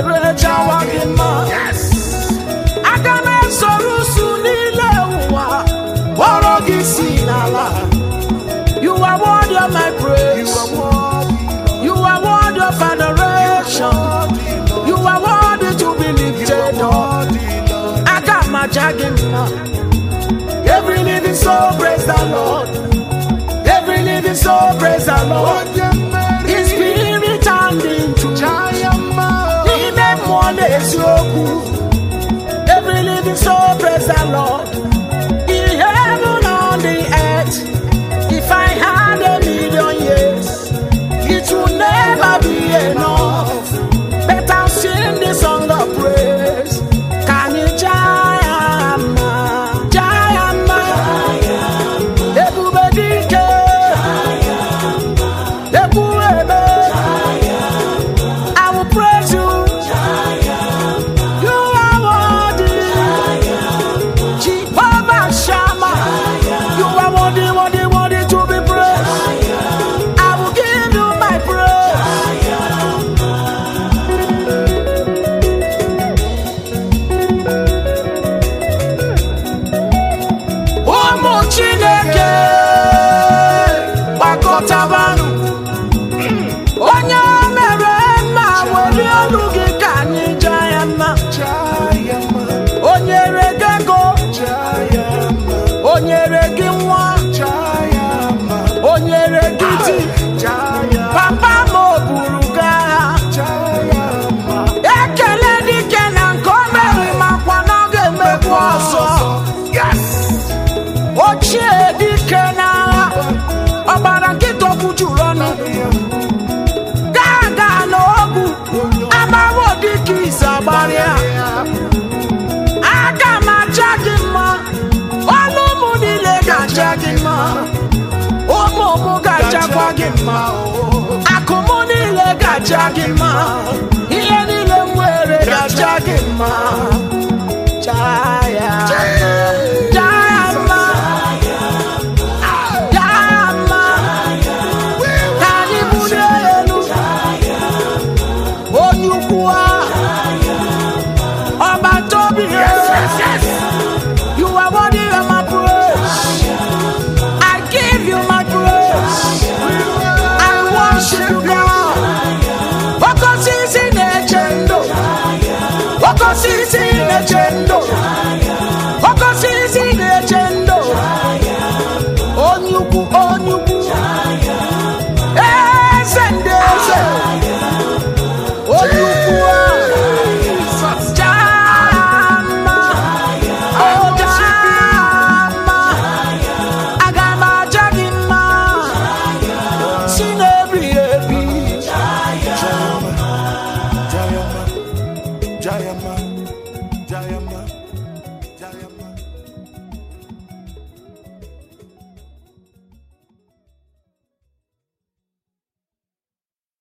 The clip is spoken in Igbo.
were jawagima. Agame sorusu nile uwa. Worogi sinala. You are worthy of my praise. You are worthy of adoration. You are worthy to be lifted up. Agama jagima. Every living soul praise the Lord. Every living soul praise the Lord. His spirit and into every living soul praise the Lord. In heaven on the earth, if I had 1,000,000 years, it would never be enough. But I'll sing the song of praise. Can you Jayama? Jayama. Ebubedike. Ebuebe. I will praise you. You are worthy. Jehovah Shammah. You are worthy, worthy, worthy to be praised. I will give you my praise. Ụmụ Chineke gbakọtabanụ. Onye mere mma were olu gị ka anyị jaa ya mma. O nyere gị ego, o nyere gị nwa, o nyere gị di. Papa m o buru gị agha. Ekele dike na nke o mere makwa na ọ ga-emekwa ọzọ. Ochie dike n'agha, ọbara nkịta okwu juru ọnụ. Gaga n'ogwu, amawo dike ise agbarịa. Aga m aja gị mma, ọnụ ụmụ niile ga-aja gị mma. Ụmụ ụmụ ga-ajakwa gị mma. Akụ mụ niile ga-aja gị mma. Ihe niile m nwere ga-aja gị mma. Jaya. You are worthy of my praise. I give you my praise. I worship you, God. Because he's in